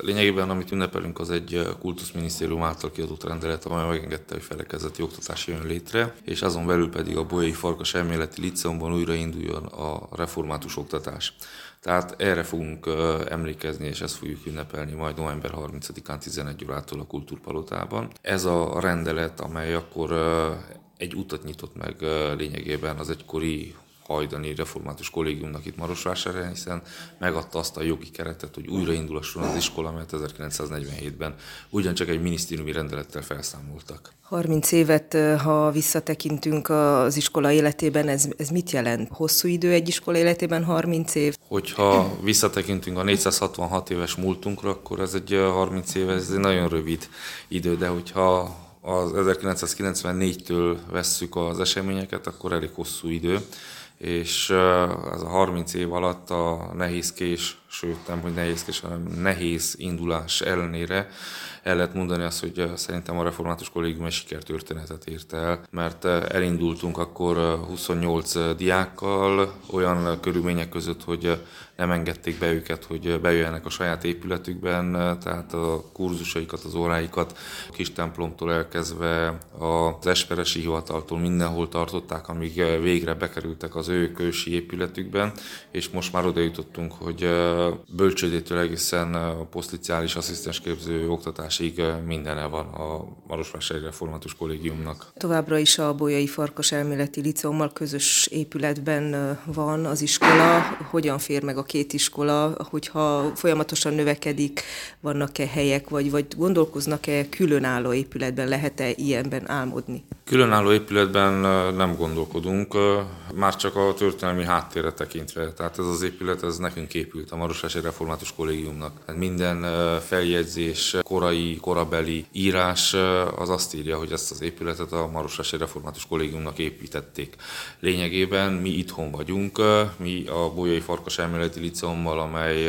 Lényegében, amit ünnepelünk, az egy kultuszminisztérium által kiadott rendelet, amely megengedte, hogy felekezeti oktatás jön létre, és azon belül pedig a Bolyai Farkas Elméleti Líceumban újrainduljon a református oktatás. Tehát erre fogunk emlékezni, és ezt fogjuk ünnepelni majd november 30-án 11 órától a Kultúrpalotában. Ez a rendelet, amely akkor egy utat nyitott meg lényegében az egykori hajdani református kollégiumnak itt Marosvásárhelyen, hiszen megadta azt a jogi keretet, hogy újraindulasson az iskola, mert 1947-ben ugyancsak egy minisztériumi rendelettel felszámoltak. 30 évet, ha visszatekintünk az iskola életében, ez mit jelent? Hosszú idő egy iskola életében 30 év? Hogyha visszatekintünk a 466 éves múltunkra, akkor ez egy 30 év, ez egy nagyon rövid idő, de hogyha az 1994-től vesszük az eseményeket, akkor elég hosszú idő, és ez a 30 év alatt a nehézkés, sőt nem, hogy nehézkés, hanem nehéz indulás ellenére el lehet mondani azt, hogy szerintem a református kollégium egy sikertörténetet ért el, mert elindultunk akkor 28 diákkal olyan körülmények között, hogy nem engedték be őket, hogy bejöjjenek a saját épületükben, tehát a kurzusaikat, az óráikat kis templomtól elkezdve az esperesi hivataltól mindenhol tartották, amíg végre bekerültek az ő ősi épületükben, és most már oda jutottunk, hogy bölcsődétől egészen a posztliciális asszisztensképző oktatásig mindene van a Marosvásárhelyi Református Kollégiumnak. Továbbra is a Bolyai Farkas Elméleti Líceummal közös épületben van az iskola. Hogyan fér meg a két iskola, hogyha folyamatosan növekedik, vannak-e helyek, vagy gondolkoznak-e különálló épületben, lehet-e ilyenben álmodni? Különálló épületben nem gondolkodunk, már csak a történelmi háttérre tekintve. Tehát ez az épület, ez nekünk épült, a Marosvásárhelyi Református Kollégiumnak. Hát minden feljegyzés, korabeli írás az azt írja, hogy ezt az épületet a Marosvásárhelyi Református Kollégiumnak építették. Lényegében mi itthon vagyunk, mi a Bolyai Farkas Elméleti Líceummal, amely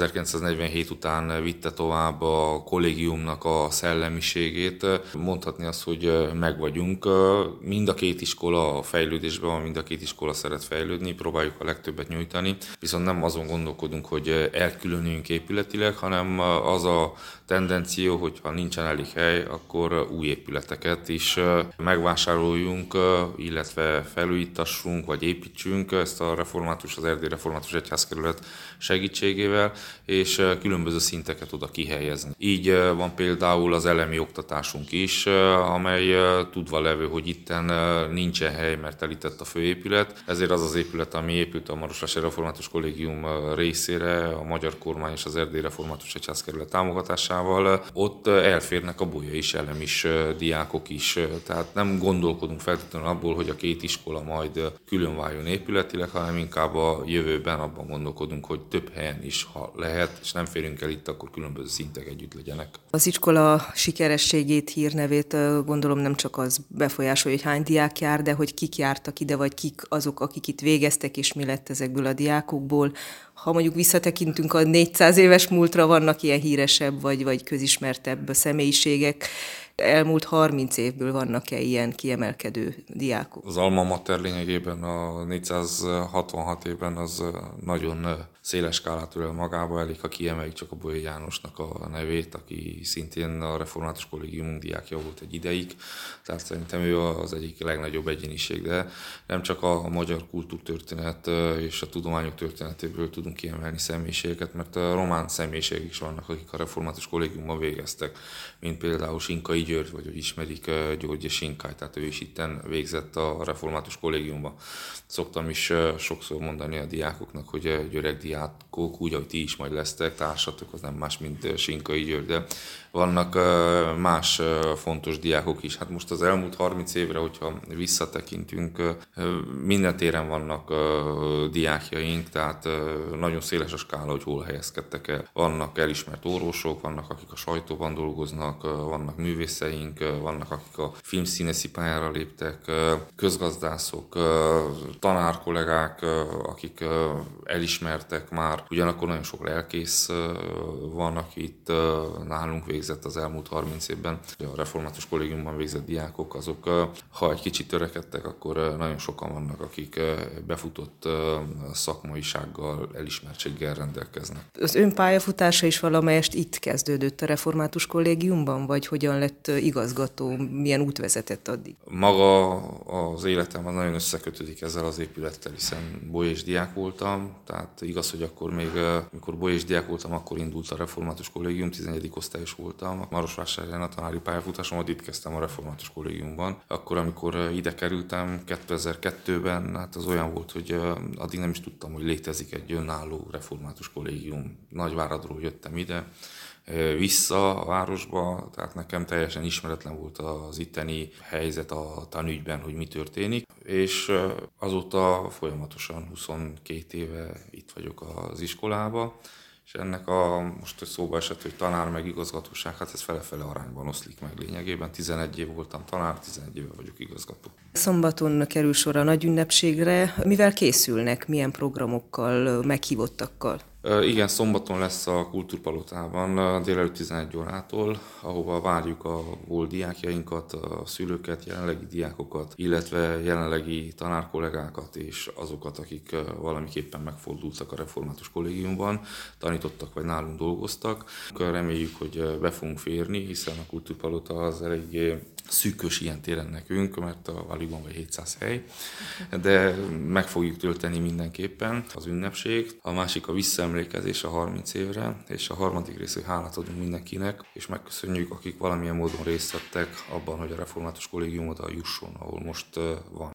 1947 után vitte tovább a kollégiumnak a szellemiségét. Mondhatni azt, hogy meg vagyunk. Mind a két iskola a fejlődésben van, mind a két iskola szeret fejlődni, próbáljuk a legtöbbet nyújtani, viszont nem azon gondolkodunk, hogy elkülönüljünk épületileg, hanem az a tendenció, hogy ha nincsen elég hely, akkor új épületeket is megvásároljunk, illetve felújítassunk, vagy építsünk ezt a református, az Erdélyi Református Egyházkerület segítségével, és különböző szinteket oda kihelyezni. Így van például az elemi oktatásunk is, amely tudva levő, hogy itten nincsen hely, mert telített a főépület. Ezért az az épület, ami épült a Marosvásárhelyi Református Kollégium részére, a magyar kormány és az Erdélyi Református Egyházkerület támogatásával, ott elférnek a bolyai elemis diákok is. Tehát nem gondolkodunk feltétlenül abból, hogy a két iskola majd külön váljon épületileg, hanem inkább a jövőben abban gondolkodunk, hogy több helyen is, ha lehet, és nem férünk el itt, akkor különböző szintek együtt legyenek. Az iskola sikerességét, hírnevét gondolom nem csak az befolyásolja, hogy hány diák jár, de hogy kik jártak ide, vagy kik azok, akik itt végeztek, és mi lett ezekből a diákokból. Ha mondjuk visszatekintünk a 400 éves múltra, vannak ilyen híresebb, vagy közismertebb személyiségek. Elmúlt 30 évből vannak-e ilyen kiemelkedő diákok? Az alma mater lényegében a 466 évben az nagyon széles skálát ölel magába, elég, ha kiemeljük csak a Bolyai Jánosnak a nevét, aki szintén a Református Kollégium diákja volt egy ideig, tehát szerintem ő az egyik legnagyobb egyéniség, de nem csak a magyar kultúrtörténet és a tudományok történetéből tudunk kiemelni személyiségeket, mert a román személyiségek is vannak, akik a Református Kollégiumban végeztek, mint például Sinkai György, vagy hogy ismerik György Sinkály, tehát ő is itten végzett a Református Kollégiumban. Szoktam is sokszor mondani a diákoknak, hogy öreg diákok, úgy, ahogy ti is majd lesztek, társatok, az nem más, mint Sinkai György, de vannak más fontos diákok is. Hát most az elmúlt 30 évre, hogyha visszatekintünk, minden téren vannak diákjaink, tehát nagyon széles a skála, hogy hol helyezkedtek el. Vannak elismert orvosok, vannak akik a sajtóban dolgoznak, vannak művészeink, vannak akik a filmszínészi pályára léptek, közgazdászok, tanárkollégák, akik elismertek érintettek már, ugyanakkor nagyon sok lelkész van, aki itt nálunk végzett az elmúlt 30 évben. A református kollégiumban végzett diákok, azok, ha egy kicsit törekedtek, akkor nagyon sokan vannak, akik befutott szakmaisággal, elismertséggel rendelkeznek. Az ön pályafutása is valamelyest itt kezdődött a református kollégiumban, vagy hogyan lett igazgató, milyen út vezetett addig? Maga az életem az nagyon összekötődik ezzel az épülettel, hiszen bolyés diák voltam, tehát igaz, hogy akkor még, mikor bolyés diák voltam, akkor indult a református kollégium, 11. osztályos voltam. Marosvásárhelyen a tanári pályafutásomat itt kezdtem a református kollégiumban. Akkor, amikor ide kerültem 2002-ben, hát az olyan volt, hogy addig nem is tudtam, hogy létezik egy önálló református kollégium. Nagyváradról jöttem ide, vissza a városba, tehát nekem teljesen ismeretlen volt az itteni helyzet a tanügyben, hogy mi történik, és azóta folyamatosan 22 éve itt vagyok az iskolába, és ennek most szóba esett, hogy tanár meg igazgatóság, hát ez fele-fele arányban oszlik meg lényegében. 11 év voltam tanár, 11 éve vagyok igazgató. Szombaton kerül sor a nagy ünnepségre. Mivel készülnek, milyen programokkal, meghívottakkal? Igen, szombaton lesz a Kultúrpalotában délelőtt 11 órától, ahova várjuk a volt diákjainkat, a szülőket, jelenlegi diákokat, illetve jelenlegi tanárkollégákat és azokat, akik valamiképpen megfordultak a református kollégiumban, tanítottak vagy nálunk dolgoztak. Reméljük, hogy be fogunk férni, hiszen a Kultúrpalota az eléggé szűkös ilyen téren nekünk, mert alig van vagy 700 hely, de meg fogjuk tölteni mindenképpen az ünnepség. A másik a visszaemlékezés a 30 évre, és a harmadik rész, hogy hálát adunk mindenkinek, és megköszönjük, akik valamilyen módon részt vettek abban, hogy a református kollégium oda jusson, ahol most van.